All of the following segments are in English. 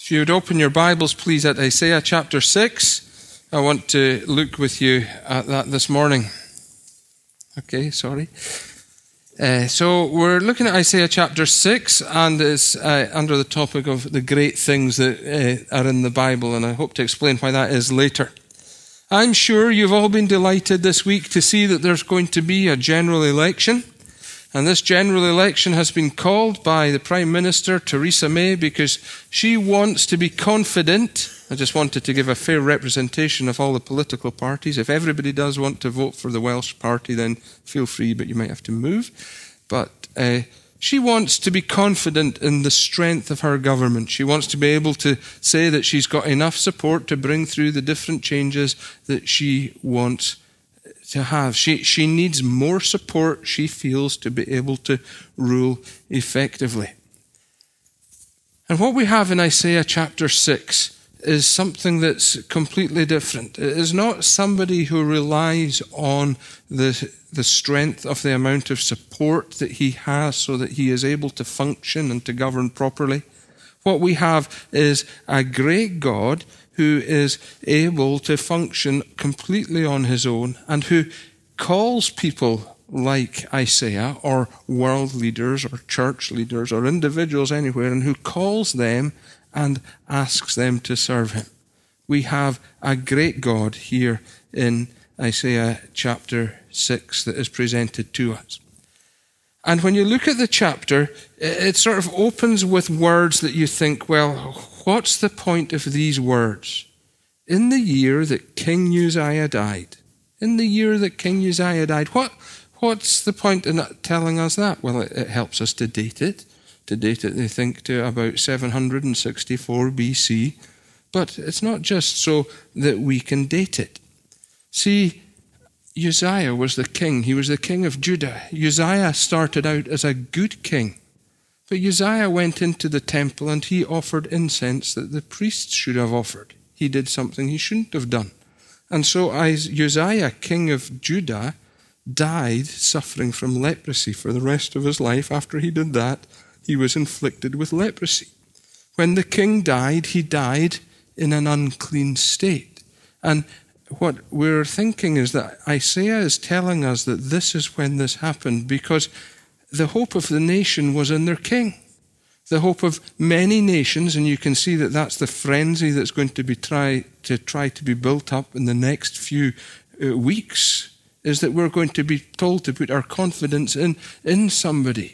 If you would open your Bibles, please, at Isaiah chapter 6. I want to look with you at that this morning. Okay, sorry. So we're looking at Isaiah chapter 6, and it's under the topic of the great things that are in the Bible, and I hope to explain why that is later. I'm sure you've all been delighted this week to see that there's going to be a general election. And this general election has been called by the Prime Minister, Theresa May, because she wants to be confident. I just wanted to give a fair representation of all the political parties. If everybody does want to vote for the Welsh party, then feel free, but you might have to move. But she wants to be confident in the strength of her government. She wants to be able to say that she's got enough support to bring through the different changes that she wants to have. She needs more support, she feels, to be able to rule effectively. And what we have in Isaiah chapter 6 is something that's completely different. It is not somebody who relies on the strength of the amount of support that he has so that he is able to function and to govern properly. What we have is a great God who is able to function completely on his own and who calls people like Isaiah or world leaders or church leaders or individuals anywhere, and who calls them and asks them to serve him. We have a great God here in Isaiah chapter 6 that is presented to us. And when you look at the chapter, it sort of opens with words that you think, well, what's the point of these words? In the year that King Uzziah died. In the year that King Uzziah died. What's the point in telling us that? Well, it helps us to date it. To date it, they think, to about 764 BC. But it's not just so that we can date it. See, Uzziah was the king. He was the king of Judah. Uzziah started out as a good king. But Uzziah went into the temple and he offered incense that the priests should have offered. He did something he shouldn't have done. And so Uzziah, king of Judah, died suffering from leprosy for the rest of his life. After he did that, he was inflicted with leprosy. When the king died, he died in an unclean state. And what we're thinking is that Isaiah is telling us that this is when this happened, because the hope of the nation was in their king. The hope of many nations, and you can see that that's the frenzy that's going to be try to be built up in the next few weeks, is that we're going to be told to put our confidence in somebody.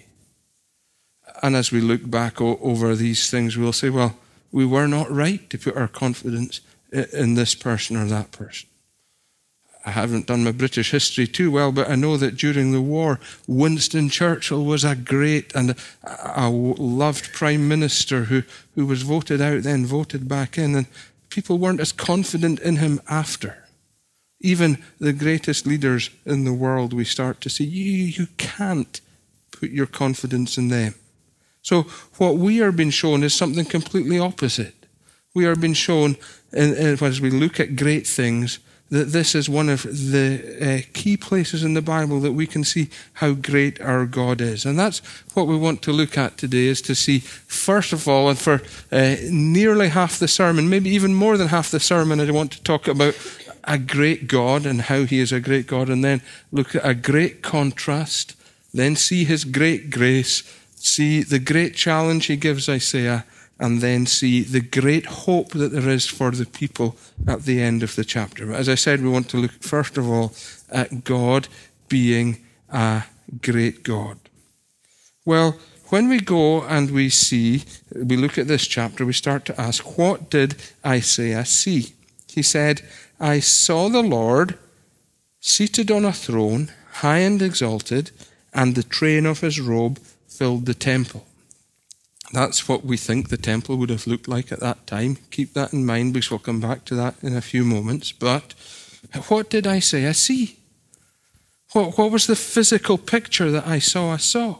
And as we look back over these things, we'll say, well, we were not right to put our confidence in this person or that person. I haven't done my British history too well, but I know that during the war, Winston Churchill was a great and a loved prime minister who was voted out, then voted back in, and people weren't as confident in him after. Even the greatest leaders in the world, we start to see, you can't put your confidence in them. So what we are being shown is something completely opposite. We are being shown, as we look at great things, that this is one of the key places in the Bible that we can see how great our God is. And that's what we want to look at today, is to see, first of all, and for nearly half the sermon, maybe even more than half the sermon, I want to talk about a great God and how he is a great God, and then look at a great contrast, then see his great grace, see the great challenge he gives Isaiah, and then see the great hope that there is for the people at the end of the chapter. But as I said, we want to look first of all at God being a great God. Well, when we go and we look at this chapter, we start to ask, what did Isaiah see? He said, I saw the Lord seated on a throne, high and exalted, and the train of his robe filled the temple. That's what we think the temple would have looked like at that time. Keep that in mind, because we'll come back to that in a few moments. But what did Isaiah see? What was the physical picture that Isaiah saw?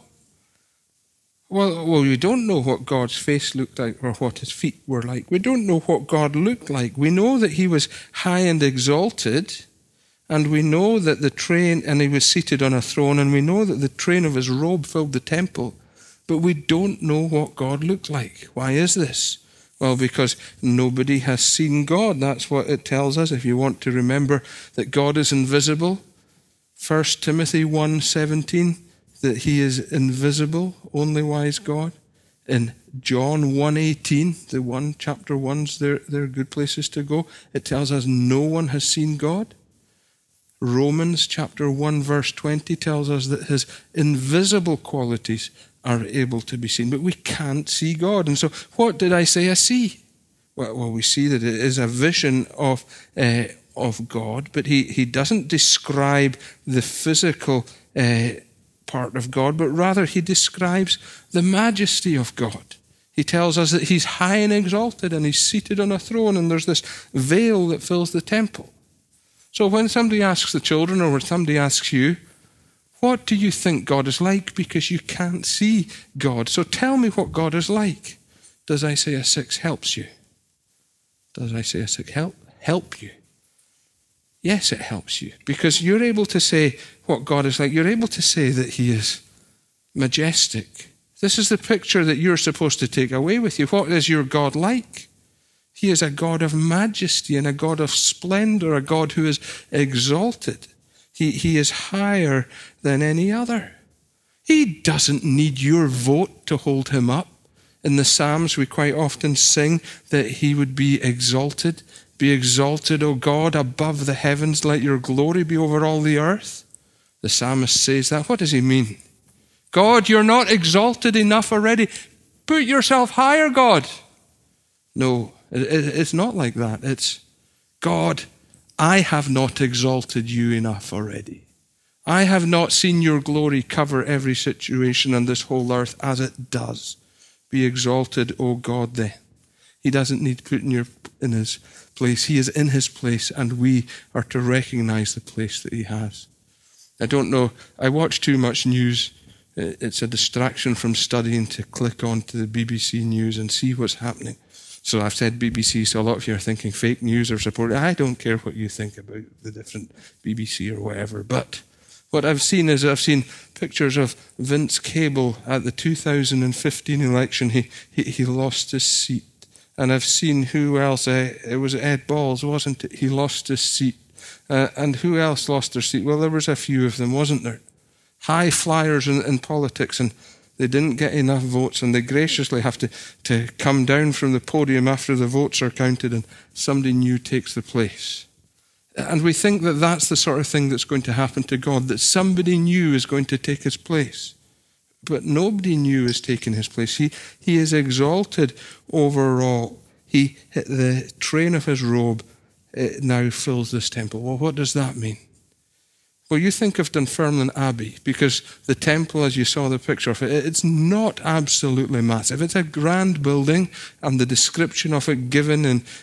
Well, we don't know what God's face looked like or what his feet were like. We don't know what God looked like. We know that he was high and exalted, and we know that and he was seated on a throne, and we know that the train of his robe filled the temple. But we don't know what God looked like. Why is this? Well, because nobody has seen God. That's what it tells us. If you want to remember that God is invisible, 1 Timothy 1:17, that he is invisible, only wise God. In John 1:18, chapter 1's they're good places to go. It tells us no one has seen God. Romans chapter 1 verse 20 tells us that his invisible qualities are able to be seen, but we can't see God. And so what did Isaiah see? Well, we see that it is a vision of God, but he doesn't describe the physical part of God, but rather he describes the majesty of God. He tells us that he's high and exalted and he's seated on a throne, and there's this veil that fills the temple. So when somebody asks the children, or when somebody asks you, what do you think God is like? Because you can't see God. So tell me what God is like. Does Isaiah 6 helps you? Does Isaiah 6 help you? Yes, it helps you. Because you're able to say what God is like. You're able to say that he is majestic. This is the picture that you're supposed to take away with you. What is your God like? He is a God of majesty and a God of splendor, a God who is exalted. He is higher than any other. He doesn't need your vote to hold him up. In the Psalms, we quite often sing that he would be exalted. Be exalted, O God, above the heavens. Let your glory be over all the earth. The psalmist says that. What does he mean? God, you're not exalted enough already. Put yourself higher, God. No, it's not like that. It's, God, I have not exalted you enough already. I have not seen your glory cover every situation on this whole earth as it does. Be exalted, O God, then. He doesn't need put in his place. He is in his place, and we are to recognize the place that he has. I don't know. I watch too much news. It's a distraction from studying to click on to the BBC News and see what's happening. So I've said BBC, so a lot of you are thinking fake news or supporting. I don't care what you think about the different BBC or whatever. But what I've seen is pictures of Vince Cable at the 2015 election. He lost his seat. And I've seen who else. It was Ed Balls, wasn't it? He lost his seat. And who else lost their seat? Well, there was a few of them, wasn't there? High flyers in politics, and they didn't get enough votes, and they graciously have to come down from the podium after the votes are counted and somebody new takes the place. And we think that that's the sort of thing that's going to happen to God, that somebody new is going to take his place. But nobody new is taking his place. He is exalted over all. The train of his robe now fills this temple. Well, what does that mean? Well, you think of Dunfermline Abbey, because the temple, as you saw the picture of it, it's not absolutely massive. It's a grand building, and the description of it given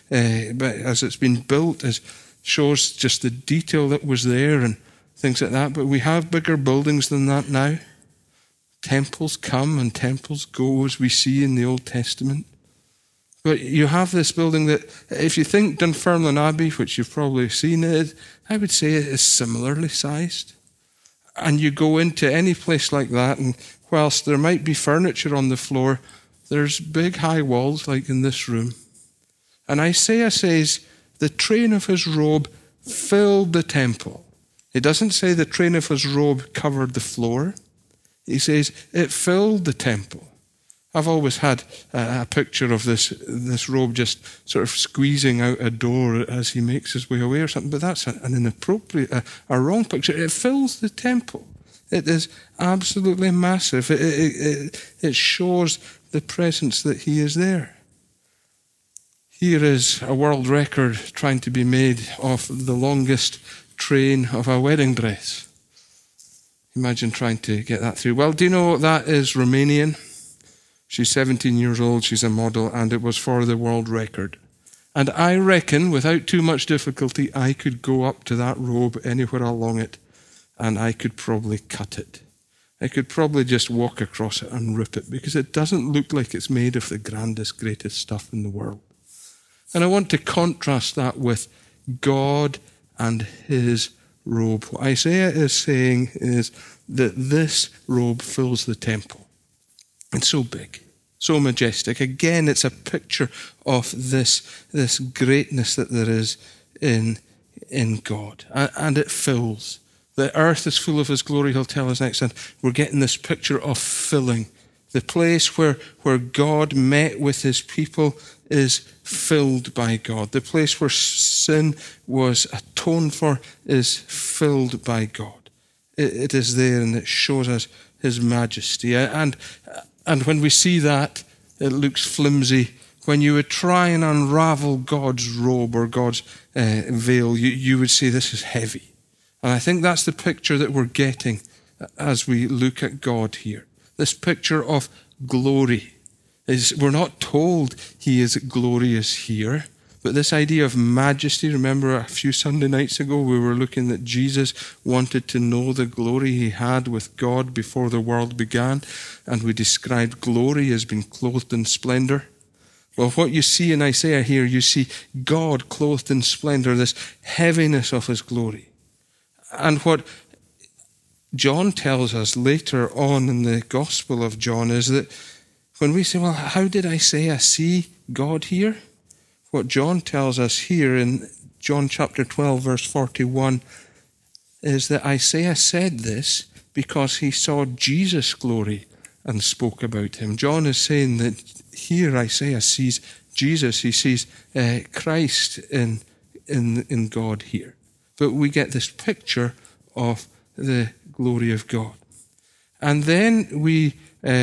as it's been built shows just the detail that was there and things like that. But we have bigger buildings than that now. Temples come and temples go, as we see in the Old Testament. But you have this building that, if you think Dunfermline Abbey, which you've probably seen it, I would say it is similarly sized. And you go into any place like that, and whilst there might be furniture on the floor, there's big high walls like in this room. And Isaiah says, the train of his robe filled the temple. It doesn't say the train of his robe covered the floor. He says it filled the temple. I've always had a picture of this robe just sort of squeezing out a door as he makes his way away or something, but that's an inappropriate, a wrong picture. It fills the temple. It is absolutely massive. It shows the presence that he is there. Here is a world record trying to be made of the longest train of a wedding dress. Imagine trying to get that through. Well, do you know what that is? Romanian. She's 17 years old, she's a model, and it was for the world record. And I reckon, without too much difficulty, I could go up to that robe anywhere along it, and I could probably cut it. I could probably just walk across it and rip it, because it doesn't look like it's made of the grandest, greatest stuff in the world. And I want to contrast that with God and his robe. What Isaiah is saying is that this robe fills the temple. It's so big, so majestic. Again, it's a picture of this greatness that there is in God. And it fills. The earth is full of his glory, he'll tell us next. And we're getting this picture of filling. The place where God met with his people is filled by God. The place where sin was atoned for is filled by God. It is there, and it shows us his majesty. And when we see that, it looks flimsy. When you would try and unravel God's robe or God's veil, you would say this is heavy. And I think that's the picture that we're getting as we look at God here. This picture of glory. We're not told he is glorious here, but this idea of majesty, remember a few Sunday nights ago we were looking that Jesus wanted to know the glory he had with God before the world began, and we described glory as being clothed in splendor. Well, what you see in Isaiah here, you see God clothed in splendor, this heaviness of his glory. And what John tells us later on in the Gospel of John is that when we say, well, how did Isaiah see God here? What John tells us here in John chapter 12, verse 41, is that Isaiah said this because he saw Jesus' glory and spoke about him. John is saying that here Isaiah sees Jesus, he sees Christ in God here. But we get this picture of the glory of God. And then we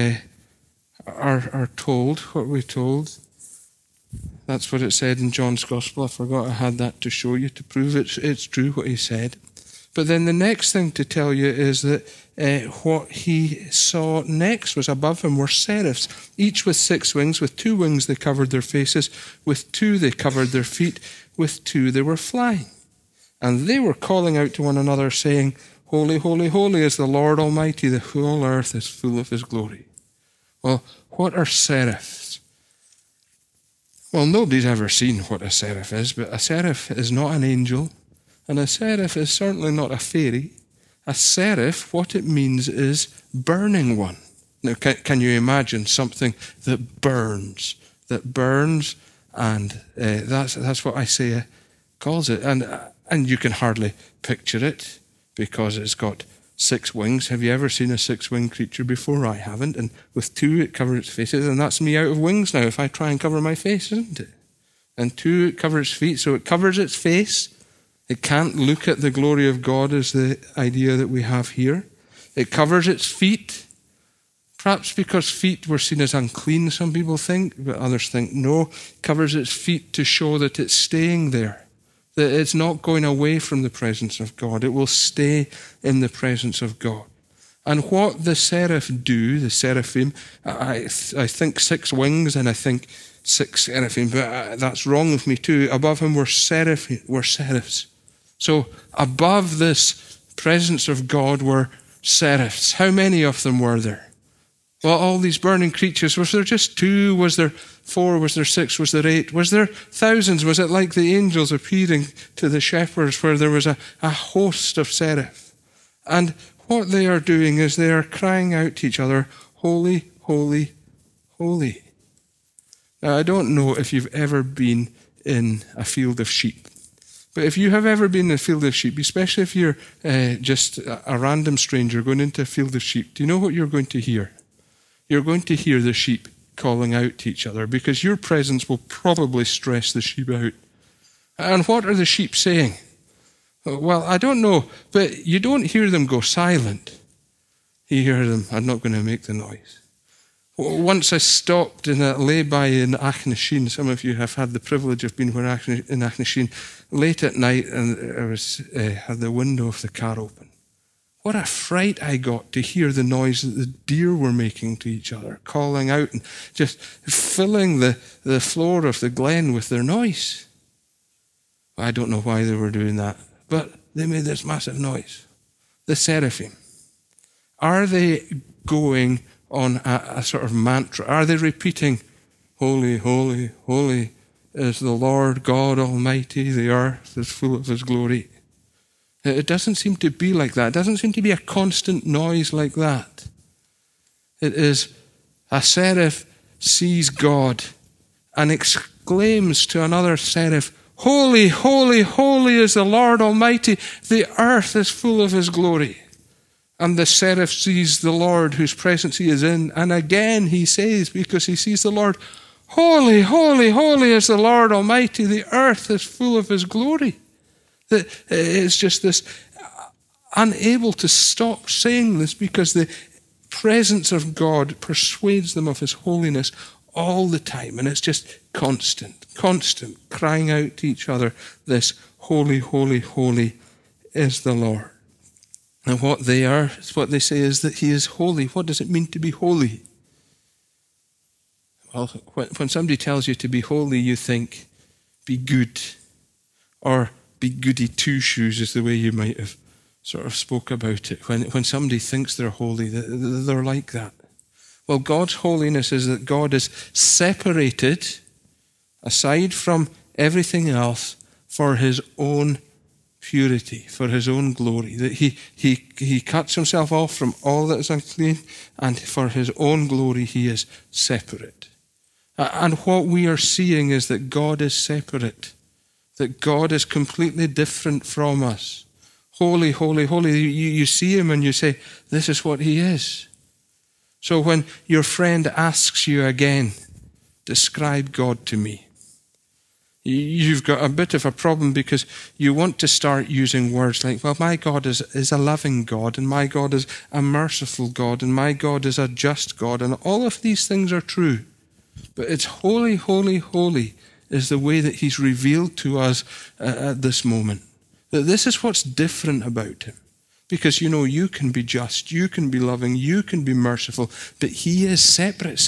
are told, what we're told, that's what it said in John's Gospel. I forgot I had that to show you to prove it's true what he said. But then the next thing to tell you is that what he saw next was above him were seraphs, each with 6 wings. With 2 wings they covered their faces, with 2 they covered their feet, with 2 they were flying. And they were calling out to one another, saying, Holy, holy, holy is the Lord Almighty, the whole earth is full of his glory. Well, what are seraphs? Well, nobody's ever seen what a seraph is, but a seraph is not an angel, and a seraph is certainly not a fairy. A seraph, what it means is burning one. Now, can you imagine something that burns, and that's what Isaiah calls it. And you can hardly picture it because it's got 6 wings. Have you ever seen a 6-winged creature before? I haven't. And with 2, it covers its faces, and that's me out of wings now if I try and cover my face, isn't it? And 2, it covers its feet, so it covers its face. It can't look at the glory of God is the idea that we have here. It covers its feet, perhaps because feet were seen as unclean, some people think, but others think no. It covers its feet to show that it's staying there, that it's not going away from the presence of God. It will stay in the presence of God. And what the seraph do, the seraphim, I think 6 wings and I think 6 seraphim, but that's wrong with me too. Above him were seraphs. So above this presence of God were seraphs. How many of them were there? Well, all these burning creatures, was there just 2? Was there 4? Was there 6? Was there 8? Was there thousands? Was it like the angels appearing to the shepherds where there was a host of seraphs? And what they are doing is they are crying out to each other, Holy, holy, holy. Now, I don't know if you've ever been in a field of sheep. But if you have ever been in a field of sheep, especially if you're just a random stranger going into a field of sheep, do you know what you're going to hear? You're going to hear the sheep calling out to each other because your presence will probably stress the sheep out. And what are the sheep saying? Well, I don't know, but you don't hear them go silent. You hear them, I'm not going to make the noise. Once I stopped in a lay-by in Achnasheen. Some of you have had the privilege of being in Achnasheen late at night, and I had the window of the car open. What a fright I got to hear the noise that the deer were making to each other, calling out and just filling the floor of the glen with their noise. I don't know why they were doing that, but they made this massive noise. The seraphim. Are they going on a sort of mantra? Are they repeating, Holy, holy, holy is the Lord God Almighty, the earth is full of his glory? It doesn't seem to be like that. It doesn't seem to be a constant noise like that. It is a seraph sees God and exclaims to another seraph, "Holy, holy, holy is the Lord Almighty. The earth is full of his glory." And the seraph sees the Lord whose presence he is in. And again he says, because he sees the Lord, "Holy, holy, holy is the Lord Almighty. The earth is full of his glory." That it's just this, unable to stop saying this because the presence of God persuades them of his holiness all the time. And it's just constant crying out to each other, this holy, holy, holy is the Lord. And what they say is that he is holy. What does it mean to be holy? Well, when somebody tells you to be holy, you think, be good. Or be goody two-shoes is the way you might have sort of spoke about it. When somebody thinks they're holy, they're like that. Well, God's holiness is that God is separated, aside from everything else, for his own purity, for his own glory. That he cuts himself off from all that is unclean, and for his own glory he is separate. And what we are seeing is that God is separate, that God is completely different from us. Holy, holy, holy. You see him and you say, this is what he is. So when your friend asks you again, describe God to me, you've got a bit of a problem because you want to start using words like, well, my God is a loving God, and my God is a merciful God, and my God is a just God, and all of these things are true. But it's holy, holy, holy is the way that he's revealed to us at this moment. That this is what's different about him. Because, you can be just, you can be loving, you can be merciful, but he is separate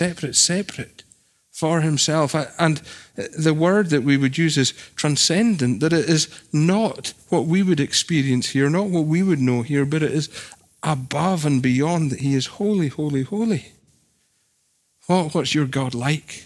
for himself. And the word that we would use is transcendent, that it is not what we would experience here, not what we would know here, but it is above and beyond, that he is holy, holy, holy. What's your God like?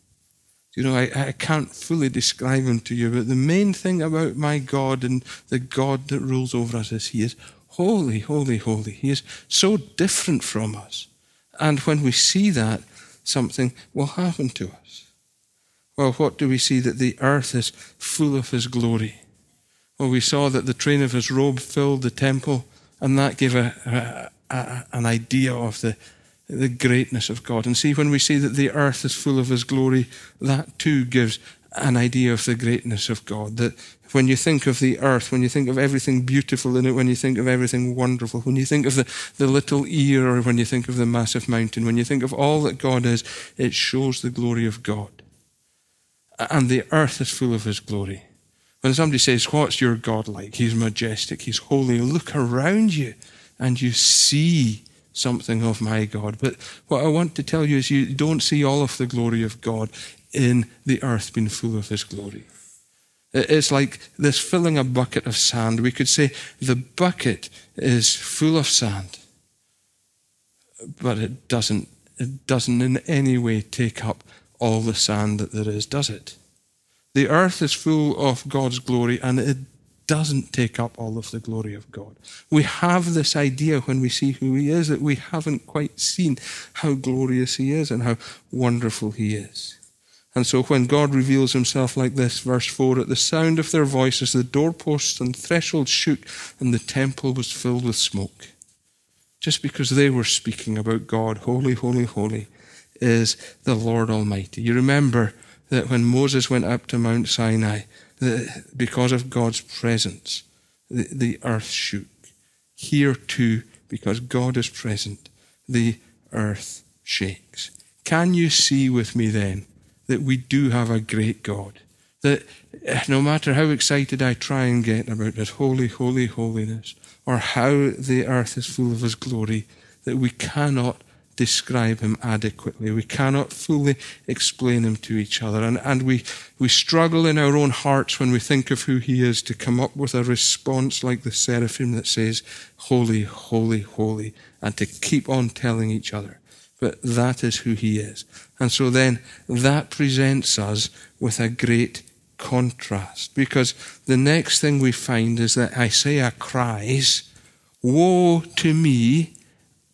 I can't fully describe him to you, but the main thing about my God and the God that rules over us is he is holy, holy, holy. He is so different from us. And when we see that, something will happen to us. Well, what do we see? That the earth is full of his glory. Well, we saw that the train of his robe filled the temple, and that gave an idea of the greatness of God. And see, when we see that the earth is full of his glory, that too gives an idea of the greatness of God. That when you think of the earth, when you think of everything beautiful in it, when you think of everything wonderful, when you think of the little ear, or when you think of the massive mountain, when you think of all that God is, it shows the glory of God. And the earth is full of his glory. When somebody says, what's your God like? He's majestic, he's holy. Look around you and you see something of my God. But what I want to tell you is you don't see all of the glory of God in the earth being full of his glory. It's like this filling a bucket of sand. We could say the bucket is full of sand, but it doesn't in any way take up all the sand that there is, does it? The earth is full of God's glory, and it doesn't take up all of the glory of God. We have this idea when we see who he is, that we haven't quite seen how glorious he is and how wonderful he is. And so when God reveals himself like this, verse 4, at the sound of their voices, the doorposts and thresholds shook, and the temple was filled with smoke. Just because they were speaking about God, holy, holy, holy, is the Lord Almighty. You remember that when Moses went up to Mount Sinai, because of God's presence, the earth shook. Here too, because God is present, the earth shakes. Can you see with me then that we do have a great God? That no matter how excited I try and get about this holy, holy, holiness, or how the earth is full of his glory, that we cannot describe him adequately. We cannot fully explain him to each other. And we struggle in our own hearts when we think of who he is to come up with a response like the seraphim that says, holy, holy, holy, and to keep on telling each other. But that is who he is. And so then that presents us with a great contrast, because the next thing we find is that Isaiah cries, woe to me,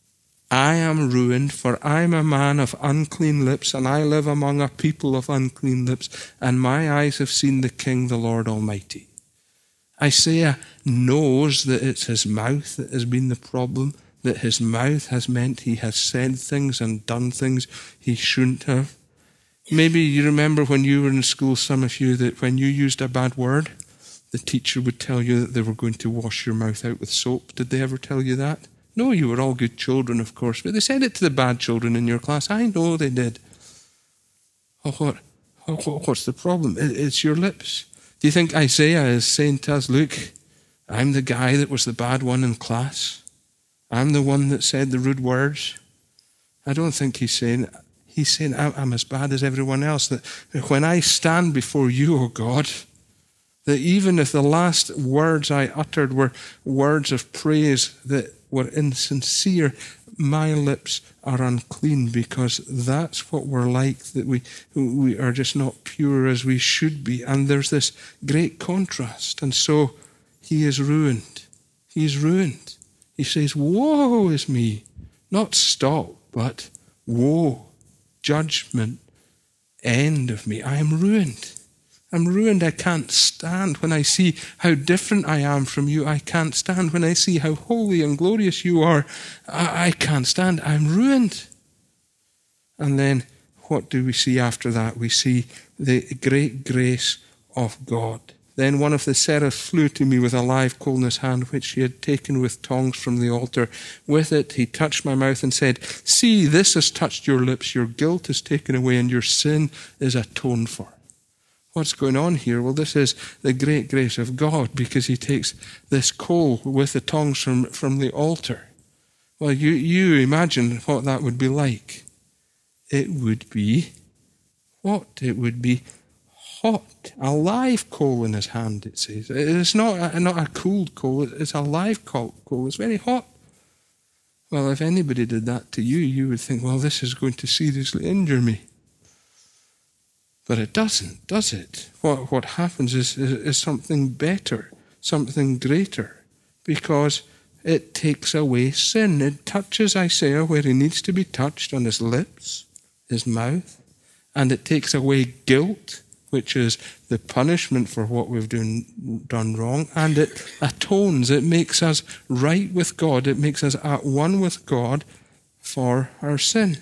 I am ruined, for I am a man of unclean lips, and I live among a people of unclean lips, and my eyes have seen the King, the Lord Almighty. Isaiah knows that it's his mouth that has been the problem, that his mouth has meant he has said things and done things he shouldn't have. Maybe you remember when you were in school, some of you, that when you used a bad word, the teacher would tell you that they were going to wash your mouth out with soap. Did they ever tell you that? No, you were all good children, of course, but they said it to the bad children in your class. I know they did. What's the problem? It's your lips. Do you think Isaiah is saying to us, look, I'm the guy that was the bad one in class. I'm the one that said the rude words. I don't think he's saying I'm as bad as everyone else. That when I stand before you, O God, that even if the last words I uttered were words of praise that were insincere, my lips are unclean, because that's what we're like, that we are just not pure as we should be. And there's this great contrast. And so he is ruined. He's ruined. He says, woe is me. Not stop, but woe, judgment, end of me. I am ruined. I'm ruined. I can't stand when I see how different I am from you. I can't stand when I see how holy and glorious you are. I can't stand. I'm ruined. And then what do we see after that? We see the great grace of God. Then one of the seraphs flew to me with a live coal in his hand, which he had taken with tongs from the altar. With it he touched my mouth and said, see, this has touched your lips. Your guilt is taken away and your sin is atoned for. What's going on here? Well, this is the great grace of God, because he takes this coal with the tongs from the altar. Well, you imagine what that would be like. It would be what? It would be hot. A live coal in his hand, it says. It's not a cooled coal, it's a live coal. It's very hot. Well, if anybody did that to you, you would think, well, this is going to seriously injure me. But it doesn't, does it? What happens is something better, something greater, because it takes away sin. It touches Isaiah where he needs to be touched, on his lips, his mouth, and it takes away guilt, which is the punishment for what we've done wrong, and it atones. It makes us right with God. It makes us at one with God for our sin.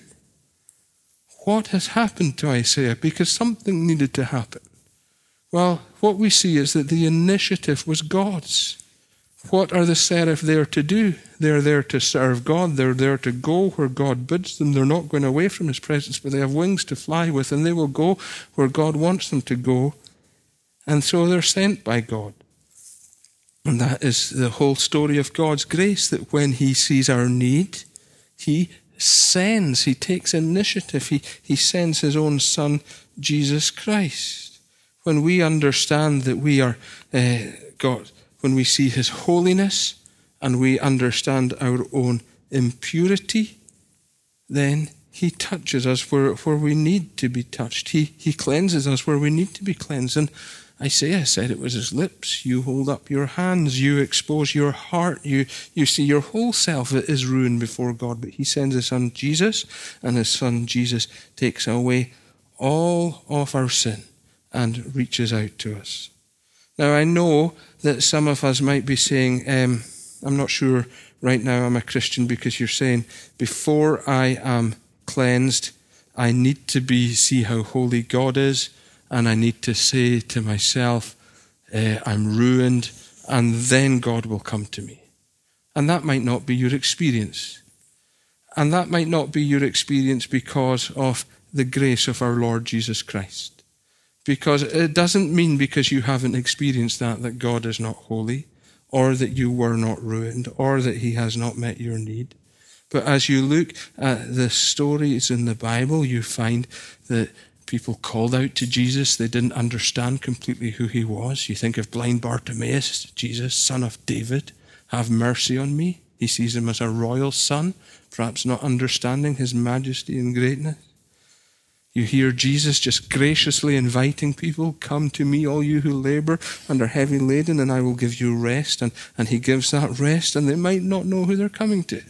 What has happened to Isaiah? Because something needed to happen. Well, what we see is that the initiative was God's. What are the seraph there to do? They're there to serve God. They're there to go where God bids them. They're not going away from his presence, but they have wings to fly with, and they will go where God wants them to go. And so they're sent by God. And that is the whole story of God's grace, that when he sees our need, he sends, he takes initiative, he sends his own Son, Jesus Christ. When we understand that we are God, when we see his holiness and we understand our own impurity, then he touches us where we need to be touched. He cleanses us where we need to be cleansed. And Isaiah said it was his lips. You hold up your hands, you expose your heart, you see your whole self is ruined before God. But he sends his Son Jesus, and his Son Jesus takes away all of our sin and reaches out to us. Now, I know that some of us might be saying, I'm not sure right now I'm a Christian, because you're saying, before I am cleansed, I need to see how holy God is, and I need to say to myself, I'm ruined, and then God will come to me. And that might not be your experience. And that might not be your experience because of the grace of our Lord Jesus Christ. Because it doesn't mean, because you haven't experienced that God is not holy, or that you were not ruined, or that he has not met your need. But as you look at the stories in the Bible, you find that people called out to Jesus. They didn't understand completely who he was. You think of blind Bartimaeus, Jesus, son of David, have mercy on me. He sees him as a royal son, perhaps not understanding his majesty and greatness. You hear Jesus just graciously inviting people, come to me, all you who labor and are heavy laden, and I will give you rest. And he gives that rest, and they might not know who they're coming to.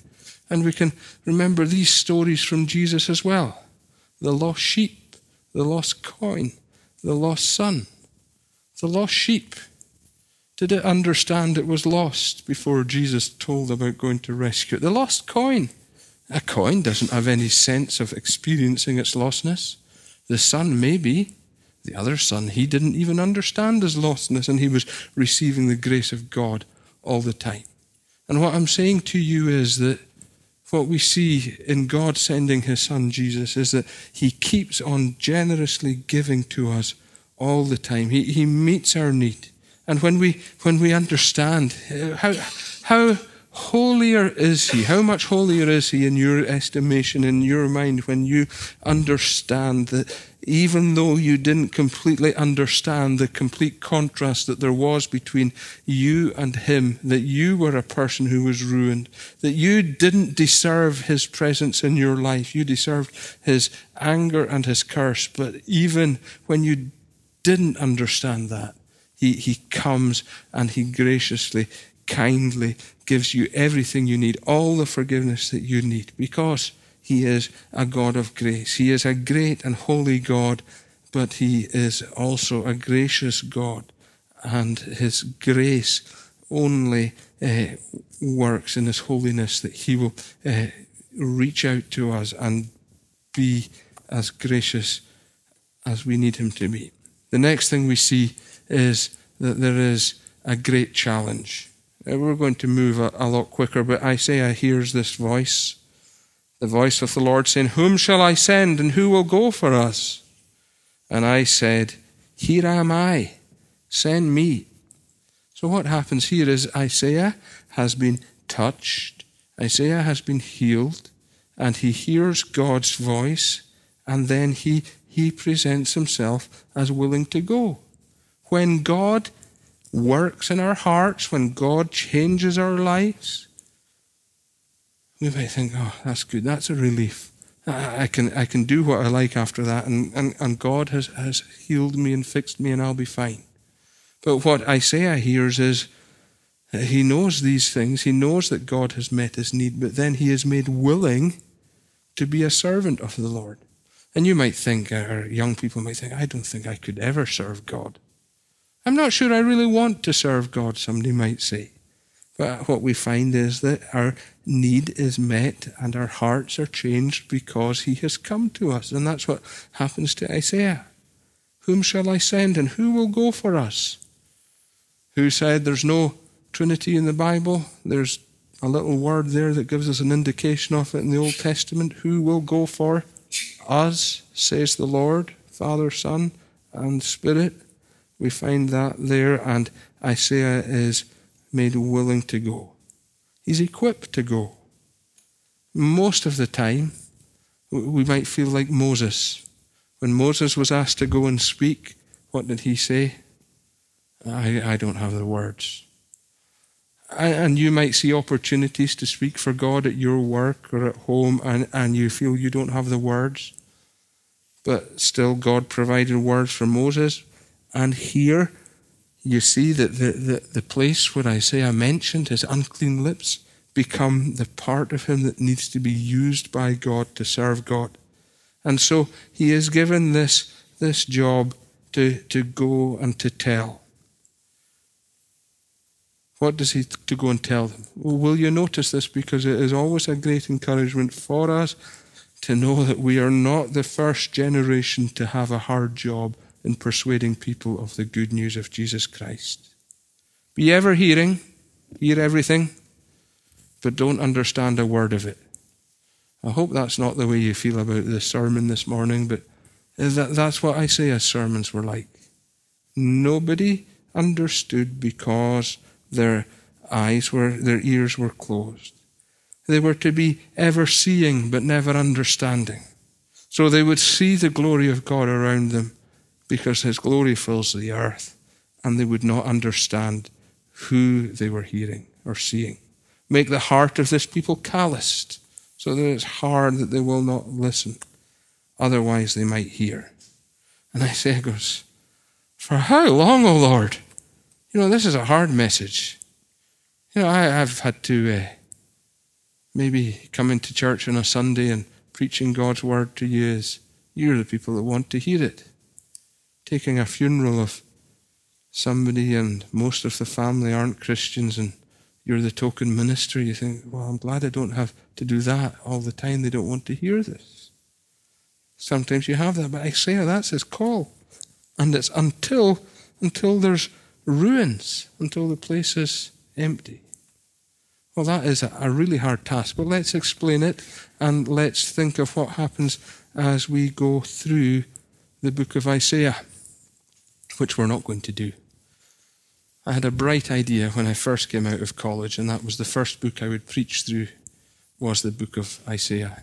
And we can remember these stories from Jesus as well. The lost sheep, the lost coin, the lost son. The lost sheep. Did it understand it was lost before Jesus told about going to rescue it? The lost coin. A coin doesn't have any sense of experiencing its lostness. The son, maybe. The other son, he didn't even understand his lostness, and he was receiving the grace of God all the time. And what I'm saying to you is that what we see in God sending his son Jesus is that he keeps on generously giving to us all the time. He meets our need. And when we understand how holier is he, how much holier is he in your estimation, in your mind, when you understand that even though you didn't completely understand the complete contrast that there was between you and him, that you were a person who was ruined, that you didn't deserve his presence in your life, you deserved his anger and his curse, but even when you didn't understand that, he comes and he graciously, kindly gives you everything you need, all the forgiveness that you need, because he is a God of grace. He is a great and holy God, but he is also a gracious God, and his grace only works in his holiness, that he will reach out to us and be as gracious as we need him to be. The next thing we see is that there is a great challenge. We're going to move a lot quicker, but Isaiah hears this voice, the voice of the Lord saying, "Whom shall I send, and who will go for us?" And I said, "Here am I, send me." So what happens here is Isaiah has been touched, Isaiah has been healed, and he hears God's voice, and then he presents himself as willing to go. When God works in our hearts, when God changes our lives, we might think, "Oh, that's good, that's a relief. I can do what I like after that, and God has healed me and fixed me, and I'll be fine." But what Isaiah hears is, he knows these things, he knows that God has met his need, but then he is made willing to be a servant of the Lord. And you might think, or young people might think, "I don't think I could ever serve God. I'm not sure I really want to serve God," somebody might say. But what we find is that our need is met and our hearts are changed because he has come to us. And that's what happens to Isaiah. "Whom shall I send, and who will go for us?" Who said there's no Trinity in the Bible? There's a little word there that gives us an indication of it in the Old Testament. Who will go for us, says the Lord, Father, Son, and Spirit. We find that there, and Isaiah is made willing to go. He's equipped to go. Most of the time, we might feel like Moses. When Moses was asked to go and speak, what did he say? I don't have the words. And you might see opportunities to speak for God at your work or at home, and you feel you don't have the words. But still, God provided words for Moses. And here, you see that the place where Isaiah mentioned his unclean lips become the part of him that needs to be used by God to serve God. And so he is given this job to go and to tell. What does he to go and tell them? Well, will you notice this? Because it is always a great encouragement for us to know that we are not the first generation to have a hard job in persuading people of the good news of Jesus Christ. Be ever hearing, hear everything, but don't understand a word of it. I hope that's not the way you feel about the sermon this morning, but that's what Isaiah's sermons were like. Nobody understood because their ears were closed. They were to be ever seeing but never understanding. So they would see the glory of God around them because his glory fills the earth, and they would not understand who they were hearing or seeing. Make the heart of this people calloused, so that it's hard that they will not listen. Otherwise they might hear. And Isaiah goes, "For how long, O Lord?" This is a hard message. I've had to maybe coming to church on a Sunday and preaching God's word to you is you're the people that want to hear it. Taking a funeral of somebody and most of the family aren't Christians and you're the token minister, you think, well, I'm glad I don't have to do that all the time. They don't want to hear this. Sometimes you have that, but Isaiah, that's his call. And it's until there's ruins, until the place is empty. Well, that is a really hard task, but let's explain it and let's think of what happens as we go through the book of Isaiah, which we're not going to do. I had a bright idea when I first came out of college, and that was the first book I would preach through was the book of Isaiah.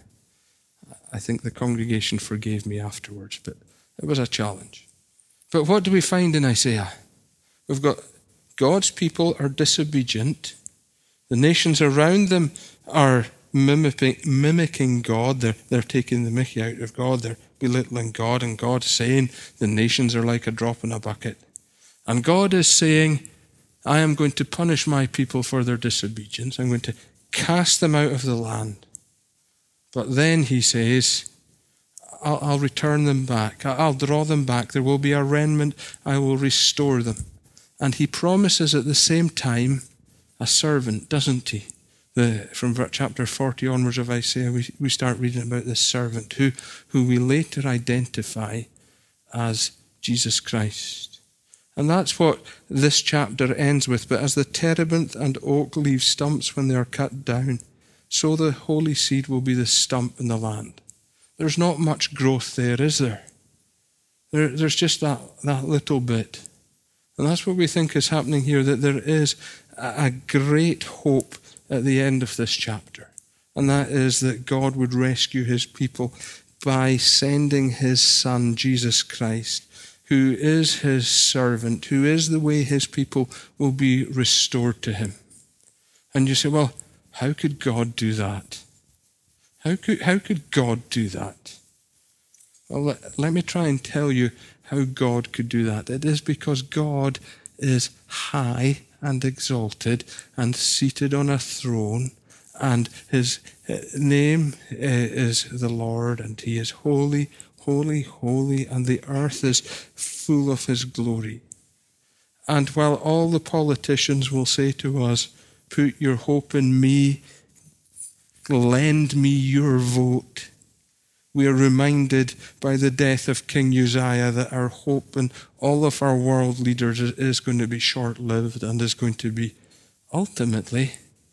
I think the congregation forgave me afterwards, but it was a challenge. But what do we find in Isaiah? We've got God's people are disobedient. The nations around them are mimicking God. They're taking the mickey out of God. They're belittling God, and God's saying the nations are like a drop in a bucket. And God is saying, I am going to punish my people for their disobedience. I'm going to cast them out of the land. But then he says, I'll return them back. I'll draw them back. There will be a remnant. I will restore them. And he promises at the same time a servant, doesn't he? From chapter 40 onwards of Isaiah, we start reading about this servant who we later identify as Jesus Christ. And that's what this chapter ends with. But as the terebinth and oak leave stumps when they are cut down, so the holy seed will be the stump in the land. There's not much growth there, is there? There's just that little bit. And that's what we think is happening here, that there is a great hope at the end of this chapter. And that is that God would rescue his people by sending his Son, Jesus Christ, who is his servant, who is the way his people will be restored to him. And you say, well, how could God do that? How could God do that? Well, let me try and tell you how God could do that. It is because God is high and exalted and seated on a throne, and his name is the Lord, and he is holy, holy, holy, and the earth is full of his glory. And while all the politicians will say to us, put your hope in me, lend me your vote, we are reminded by the death of King Uzziah that our hope in all of our world leaders is going to be short-lived and is going to be ultimately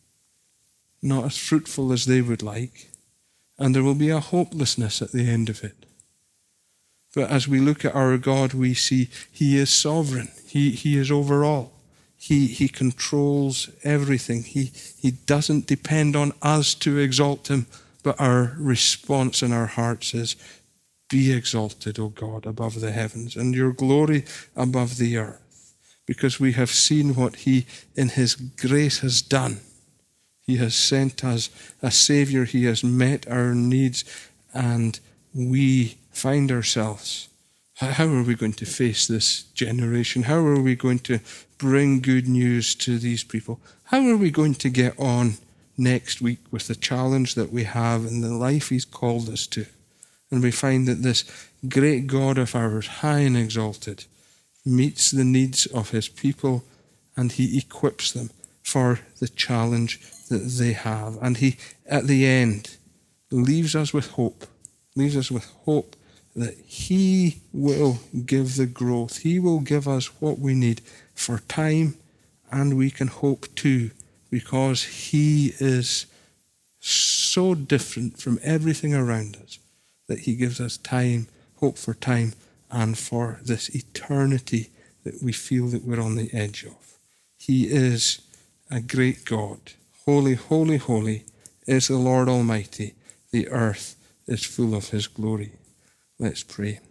not as fruitful as they would like. And there will be a hopelessness at the end of it. But as we look at our God, we see he is sovereign. He is over all. He controls everything. He doesn't depend on us to exalt him, but our response in our hearts is, be exalted, O God, above the heavens, and your glory above the earth, because we have seen what he in his grace has done. He has sent us a Saviour. He has met our needs, and we find ourselves, how are we going to face this generation? How are we going to bring good news to these people? How are we going to get on next week with the challenge that we have in the life he's called us to? And we find that this great God of ours, high and exalted, meets the needs of his people, and he equips them for the challenge that they have. And he, at the end, leaves us with hope that he will give the growth. He will give us what we need for time, and we can hope too, because he is so different from everything around us that he gives us time, hope for time, and for this eternity that we feel that we're on the edge of. He is a great God. Holy, holy, holy is the Lord Almighty. The earth is full of his glory. Let's pray.